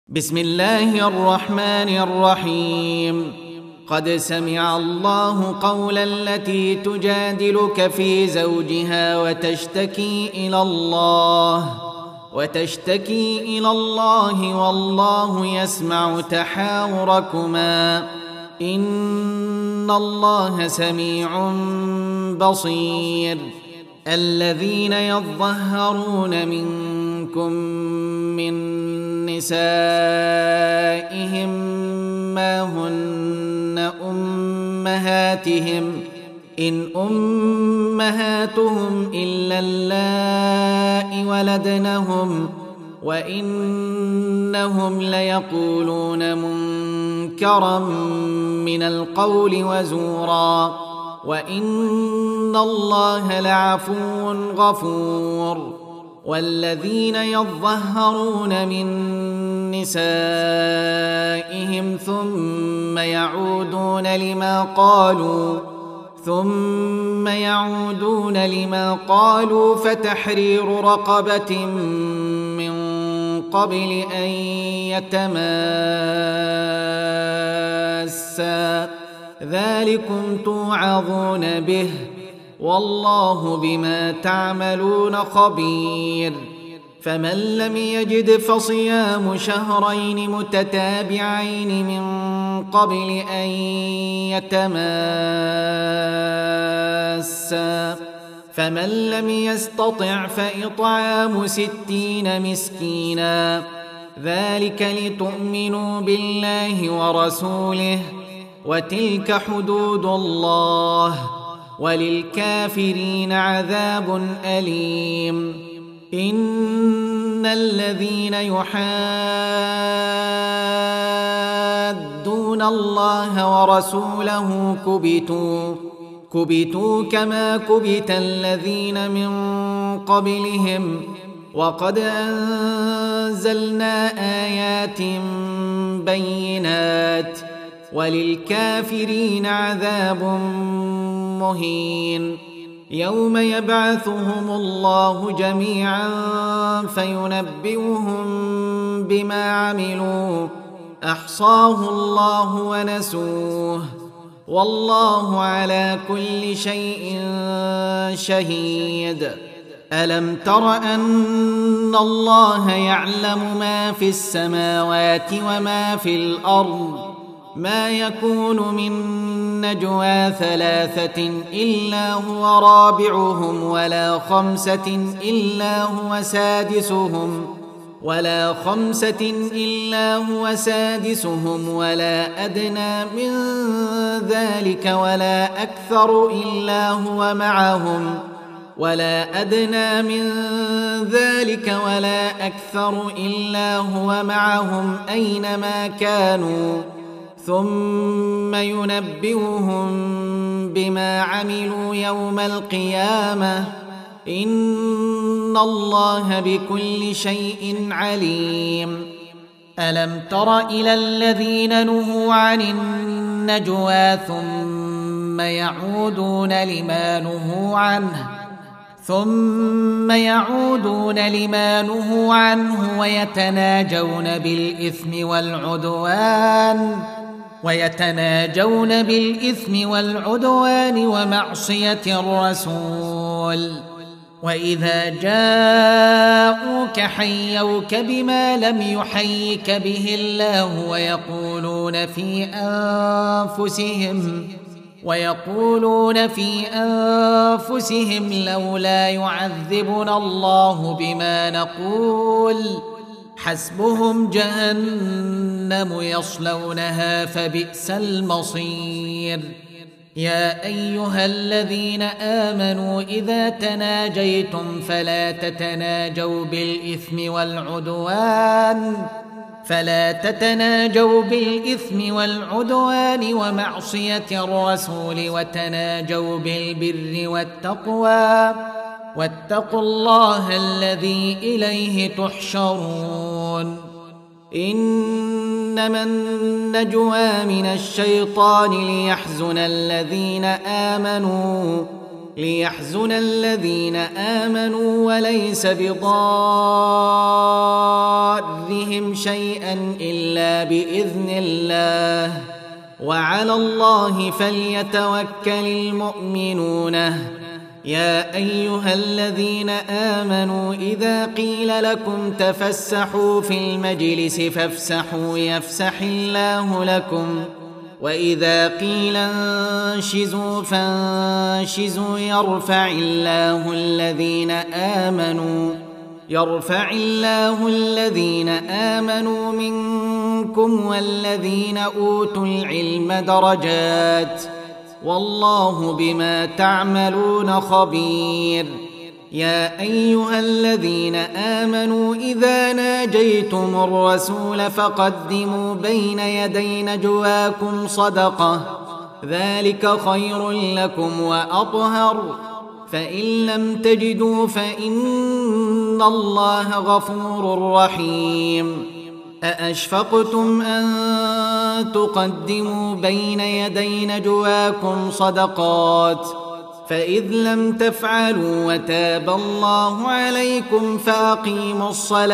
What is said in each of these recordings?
بسم الله الرحمن الرحيم. قد سمع الله قول التي تجادلك في زوجها وتشتكي إلى الله والله يسمع تحاوركما إن الله سميع بصير. الذين يظهرون منكم من نسائهم ما هن أمهاتهم إن أمهاتهم إلا اللائي ولدنهم وإنهم ليقولون منكرا من القول وزورا وإن الله لعفو غفور. والذين يظهرون من نسائهم ثم يعودون لما قالوا فتحرير رقبة من قبل أن يتماسا ذلكم توعظون به والله بما تعملون خبير. فمن لم يجد فصيام شهرين متتابعين من قبل أن يتماسا فمن لم يستطع فإطعام 60 مسكينا ذلك لتؤمنوا بالله ورسوله وتلك حدود الله وللكافرين عذاب أليم. إن الذين يحادون الله ورسوله كبتوا كما كبت الذين من قبلهم وقد أنزلنا آيات بينات وللكافرين عذاب مهين. يوم يبعثهم الله جميعا فينبئهم بما عملوا أحصاه الله ونسوه والله على كل شيء شهيد. ألم تر أن الله يعلم ما في السماوات وما في الأرض ما يكون من نجوى 3 إلا هو رابعهم ولا 5 إلا هو سادسهم ولا أدنى من ذلك ولا أكثر إلا هو معهم أينما كانوا ثم ينبئهم بما عملوا يوم القيامة إن الله بكل شيء عليم. ألم تر إلى الذين نهوا عن النجوى ثم يعودون لما نهوا عنه ويتناجون بالإثم والعدوان ومعصية الرسول وإذا جاءوك حيوك بما لم يحيك به الله ويقولون في أنفسهم لولا يعذبنا الله بما نقول حسبهم جهنم يصلونها فبئس المصير. يا أيها الذين آمنوا إذا تناجيتم فلا تتناجوا بالإثم والعدوان ومعصية الرسول وتناجوا بالبر والتقوى واتقوا الله الذي إليه تحشرون. إنما النجوى من الشيطان ليحزن الذين آمنوا ليحزن الذين آمنوا وليس بضارهم شيئا إلا بإذن الله وعلى الله فليتوكل المؤمنون. يا أيها الذين آمنوا إذا قيل لكم تفسحوا في المجلس فافسحوا يفسح الله لكم وإذا قيل انشزوا فانشزوا يرفع الله الذين آمنوا منكم والذين أوتوا العلم درجات والله بما تعملون خبير. يا أيها الذين آمنوا إذا ناجيتم الرسول فقدموا بين يدي نجواكم صدقة ذلك خير لكم وأطهر فإن لم تجدوا فإن الله غفور رحيم. أأشفقتم أن تقدموا بين يدي نجواكم صدقات فإذ لم تفعلوا وتاب الله عليكم فأقيموا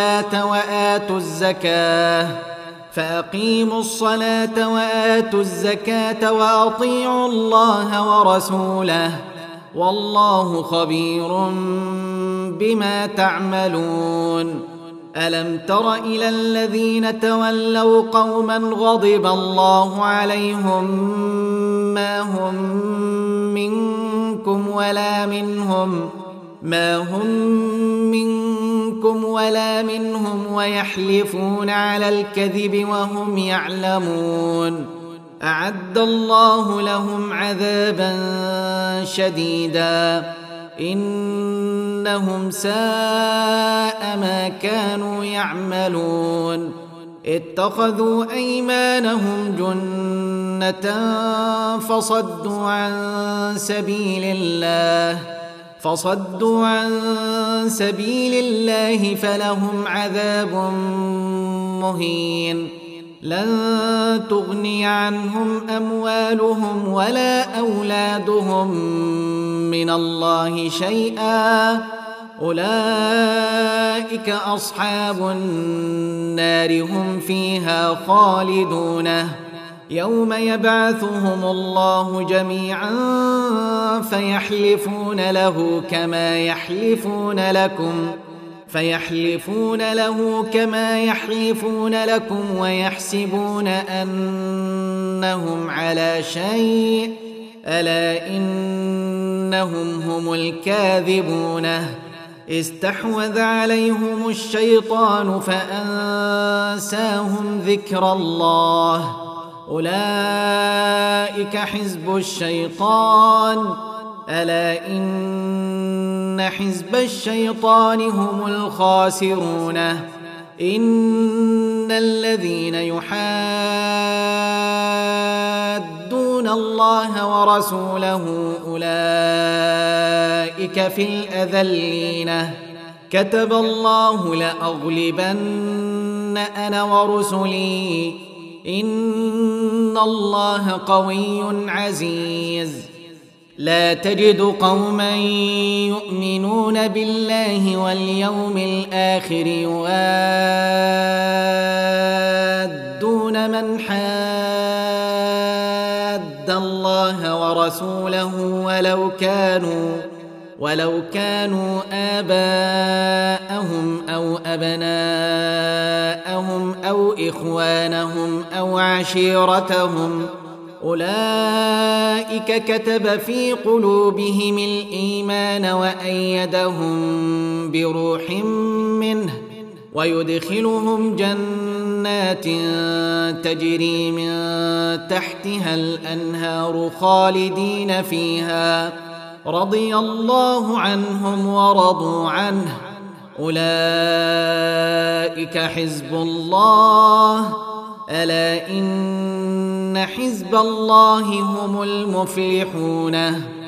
الصلاة وآتوا الزكاة وأطيعوا الله ورسوله والله خبير بما تعملون. ألم تر إلى الذين تولوا قوما غضب الله عليهم ما هم منكم ولا منهم ويحلفون على الكذب وهم يعلمون أعد الله لهم عذابا شديدا إنهم ساء ما كانوا يعملون. اتخذوا أيمانهم جنة فصدوا عن سبيل الله فلهم عذاب مهين. لن تغني عنهم أموالهم ولا أولادهم من الله شيئا أولئك أصحاب النار هم فيها خالدون. يوم يبعثهم الله جميعا فيحلفون له كما يحلفون لكم ويحسبون أنهم على شيء ألا إنهم هم الكاذبون. استحوذ عليهم الشيطان فأنساهم ذكر الله أولئك حزب الشيطان ألا إن حزب الشيطان هم الخاسرون. إن الذين يحادون الله ورسوله أولئك في الأذلين. كتب الله لأغلبن أنا ورسلي إن الله قوي عزيز. لا تجد قوما يؤمنون بالله واليوم الآخر يوادون من حاد الله ورسوله ولو كانوا آباءهم أو أبناءهم أو إخوانهم أو عشيرتهم أولئك كتب في قلوبهم الإيمان وأيدهم بروح منه ويدخلهم جنات تجري من تحتها الأنهار خالدين فيها رضي الله عنهم ورضوا عنه أولئك حزب الله ألا إن حزب الله هم المفلحون.